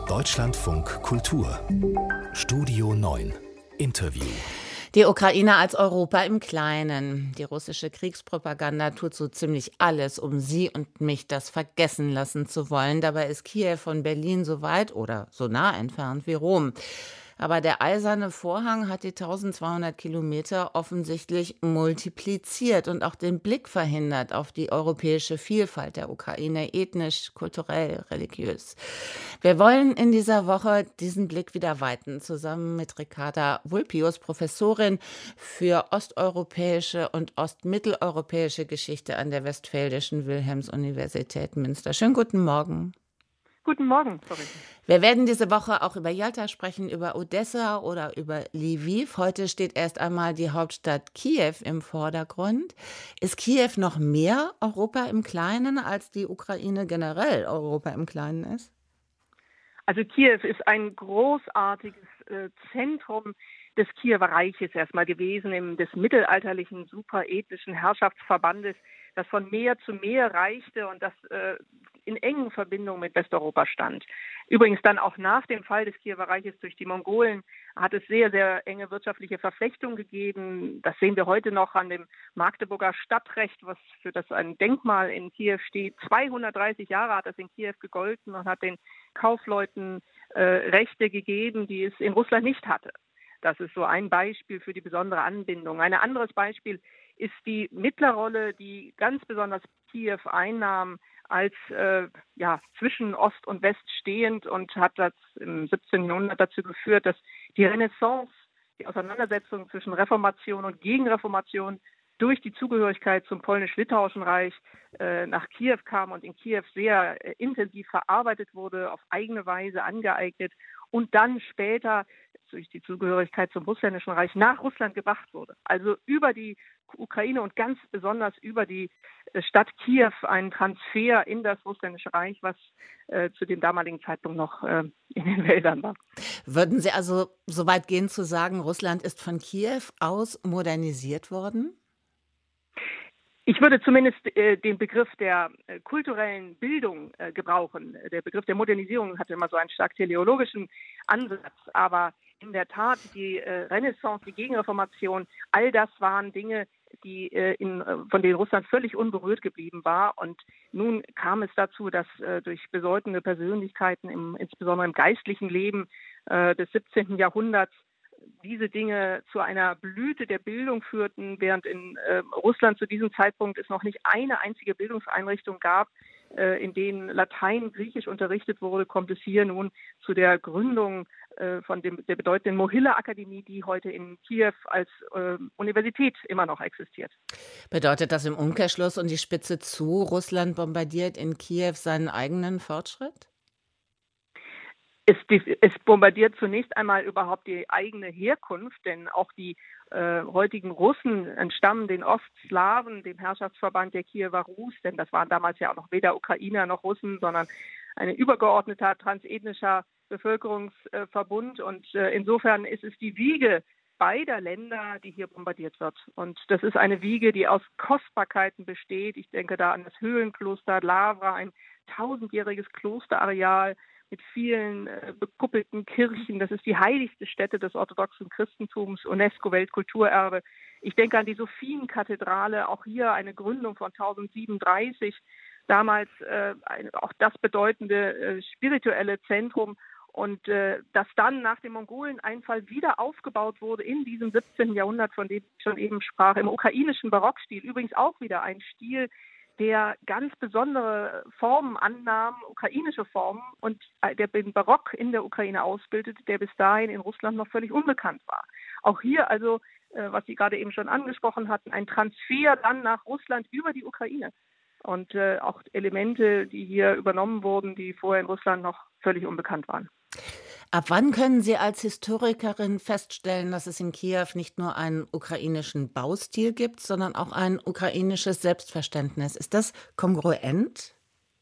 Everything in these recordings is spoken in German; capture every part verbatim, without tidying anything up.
Deutschlandfunk Kultur Studio neun Interview. Die Ukraine als Europa im Kleinen. Die russische Kriegspropaganda tut so ziemlich alles, um Sie und mich das vergessen lassen zu wollen. Dabei ist Kiew von Berlin so weit oder so nah entfernt wie Rom. Aber der eiserne Vorhang hat die eintausendzweihundert Kilometer offensichtlich multipliziert und auch den Blick verhindert auf die europäische Vielfalt der Ukraine, ethnisch, kulturell, religiös. Wir wollen in dieser Woche diesen Blick wieder weiten, zusammen mit Ricarda Vulpius, Professorin für osteuropäische und ostmitteleuropäische Geschichte an der Westfälischen Wilhelms-Universität Münster. Schönen guten Morgen. Guten Morgen, sorry. Wir werden diese Woche auch über Jalta sprechen, über Odessa oder über Lviv. Heute steht erst einmal die Hauptstadt Kiew im Vordergrund. Ist Kiew noch mehr Europa im Kleinen, als die Ukraine generell Europa im Kleinen ist? Also Kiew ist ein großartiges äh, Zentrum des Kiewer Reiches erstmal gewesen, im, des mittelalterlichen superethnischen Herrschaftsverbandes, das von Meer zu Meer reichte und das äh, in engen Verbindungen mit Westeuropa stand. Übrigens dann auch nach dem Fall des Kiewer Reiches durch die Mongolen hat es sehr, sehr enge wirtschaftliche Verflechtungen gegeben. Das sehen wir heute noch an dem Magdeburger Stadtrecht, was für das ein Denkmal in Kiew steht. zweihundertdreißig Jahre hat das in Kiew gegolten und hat den Kaufleuten äh, Rechte gegeben, die es in Russland nicht hatte. Das ist so ein Beispiel für die besondere Anbindung. Ein anderes Beispiel ist die Mittlerrolle, die ganz besonders Kiew einnahm, als äh, ja, zwischen Ost und West stehend und hat das im siebzehnten Jahrhundert dazu geführt, dass die Renaissance, die Auseinandersetzung zwischen Reformation und Gegenreformation durch die Zugehörigkeit zum polnisch-litauischen Reich äh, nach Kiew kam und in Kiew sehr äh, intensiv verarbeitet wurde, auf eigene Weise angeeignet und dann später durch die Zugehörigkeit zum russländischen Reich nach Russland gebracht wurde. Also über die Ukraine und ganz besonders über die Stadt Kiew ein Transfer in das russländische Reich, was äh, zu dem damaligen Zeitpunkt noch äh, in den Wäldern war. Würden Sie also so weit gehen zu sagen, Russland ist von Kiew aus modernisiert worden? Ich würde zumindest äh, den Begriff der äh, kulturellen Bildung äh, gebrauchen. Der Begriff der Modernisierung hatte immer so einen stark teleologischen Ansatz, aber in der Tat die äh, Renaissance, die Gegenreformation, all das waren Dinge, die äh, in, von denen Russland völlig unberührt geblieben war. Und nun kam es dazu, dass äh, durch bedeutende Persönlichkeiten, im, insbesondere im geistlichen Leben äh, des siebzehnten Jahrhunderts, diese Dinge zu einer Blüte der Bildung führten, während in äh, Russland zu diesem Zeitpunkt es noch nicht eine einzige Bildungseinrichtung gab, äh, in denen Latein, Griechisch unterrichtet wurde, kommt es hier nun zu der Gründung äh, von dem, der bedeutenden Mohila-Akademie, die heute in Kiew als äh, Universität immer noch existiert. Bedeutet das im Umkehrschluss und die Spitze zu, Russland bombardiert in Kiew seinen eigenen Fortschritt? Es, es bombardiert zunächst einmal überhaupt die eigene Herkunft, denn auch die äh, heutigen Russen entstammen den Ostslawen, dem Herrschaftsverband der Kiewer Rus, denn das waren damals ja auch noch weder Ukrainer noch Russen, sondern ein übergeordneter transethnischer Bevölkerungsverbund. Und äh, insofern ist es die Wiege beider Länder, die hier bombardiert wird. Und das ist eine Wiege, die aus Kostbarkeiten besteht. Ich denke da an das Höhlenkloster Lavra, ein tausendjähriges Klosterareal mit vielen äh, bekuppelten Kirchen. Das ist die heiligste Stätte des orthodoxen Christentums, UNESCO-Weltkulturerbe. Ich denke an die Sophienkathedrale, auch hier eine Gründung von tausendsiebenunddreißig, damals äh, ein, auch das bedeutende äh, spirituelle Zentrum. Und äh, das dann nach dem Mongoleneinfall wieder aufgebaut wurde in diesem siebzehnten Jahrhundert, von dem ich schon eben sprach, im ukrainischen Barockstil. Übrigens auch wieder ein Stil, der ganz besondere Formen annahm, ukrainische Formen, und der den Barock in der Ukraine ausbildete, der bis dahin in Russland noch völlig unbekannt war. Auch hier also, äh, was Sie gerade eben schon angesprochen hatten, ein Transfer dann nach Russland über die Ukraine. Und äh, auch Elemente, die hier übernommen wurden, die vorher in Russland noch völlig unbekannt waren. Ab wann können Sie als Historikerin feststellen, dass es in Kiew nicht nur einen ukrainischen Baustil gibt, sondern auch ein ukrainisches Selbstverständnis? Ist das kongruent?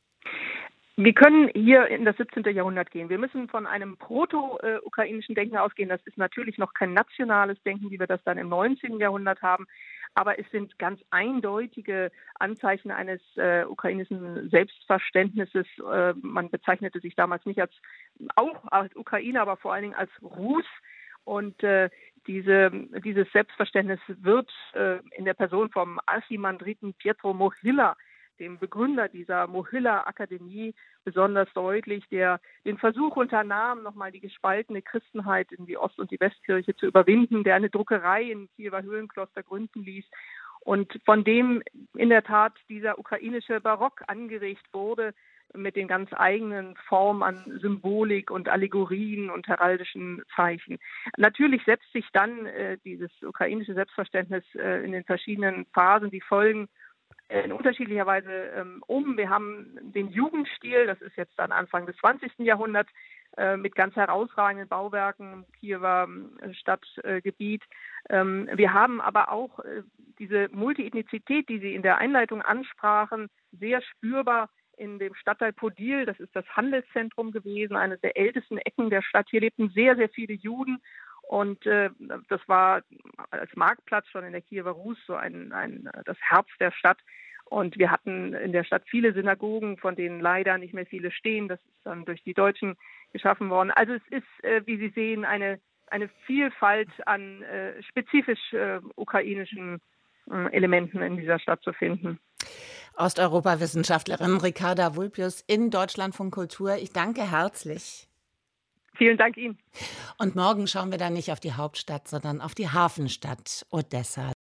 Wir können hier in das siebzehnte Jahrhundert gehen. Wir müssen von einem proto-ukrainischen Denken ausgehen. Das ist natürlich noch kein nationales Denken, wie wir das dann im neunzehnten Jahrhundert haben. aber es sind ganz eindeutige Anzeichen eines äh, ukrainischen Selbstverständnisses. Äh, man bezeichnete sich damals nicht als auch als Ukrainer, aber vor allen Dingen als Rus. Und äh, diese, dieses Selbstverständnis wird äh, in der Person vom Archimandriten Pietro Mohyla, dem Begründer dieser Mohyla-Akademie, besonders deutlich, der den Versuch unternahm, nochmal die gespaltene Christenheit in die Ost- und die Westkirche zu überwinden, der eine Druckerei in Kiewer Höhlenkloster gründen ließ und von dem in der Tat dieser ukrainische Barock angeregt wurde, mit den ganz eigenen Formen an Symbolik und Allegorien und heraldischen Zeichen. Natürlich setzt sich dann äh, dieses ukrainische Selbstverständnis äh, in den verschiedenen Phasen, die folgen, äh, in unterschiedlicher Weise ähm, um. Wir haben den Jugendstil, das ist jetzt dann Anfang des zwanzigsten Jahrhunderts, äh, mit ganz herausragenden Bauwerken im Kiewer äh, Stadtgebiet. Ähm, wir haben aber auch äh, diese Multiethnizität, die Sie in der Einleitung ansprachen, sehr spürbar in dem Stadtteil Podil. Das ist das Handelszentrum gewesen, eine der ältesten Ecken der Stadt. Hier lebten sehr, sehr viele Juden und äh, das war als Marktplatz schon in der Kiewer Rus so ein, ein, das Herz der Stadt. Und wir hatten in der Stadt viele Synagogen, von denen leider nicht mehr viele stehen. Das ist dann durch die Deutschen geschaffen worden. Also es ist, äh, wie Sie sehen, eine, eine Vielfalt an äh, spezifisch äh, ukrainischen äh, Elementen in dieser Stadt zu finden. Osteuropa-Wissenschaftlerin Ricarda Vulpius in Deutschlandfunk Kultur. Ich danke herzlich. Vielen Dank Ihnen. Und morgen schauen wir dann nicht auf die Hauptstadt, sondern auf die Hafenstadt Odessa.